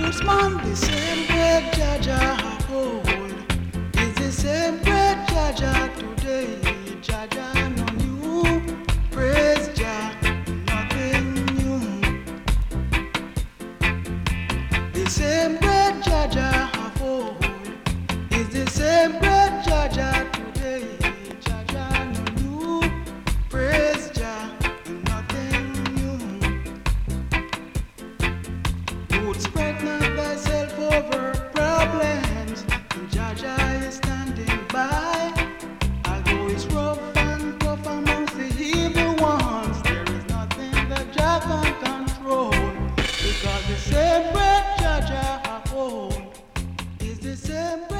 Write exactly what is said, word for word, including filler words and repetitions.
roots, man, the same great Jaja of old is the same great Jaja today. Jaja no new, praise Jah, nothing new. The same great Jaja of old is the same great Jaja today. Jaja no new, praise Jah, nothing new. Would spread not thyself over problems, and Jaja is standing by. Although it's rough and tough amongst the evil ones, there is nothing that Jah can control, because the same great Jaja of old is the same.